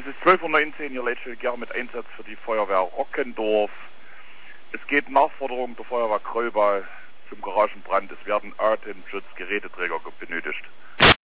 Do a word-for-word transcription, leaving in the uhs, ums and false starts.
ist zwölf Uhr neunzehn, ihr letzte gerne mit Einsatz für die Feuerwehr Rockendorf. Es geht Nachforderung der Feuerwehr Kröbal zum Garagenbrand. Es werden Atemschutzgeräteträger benötigt.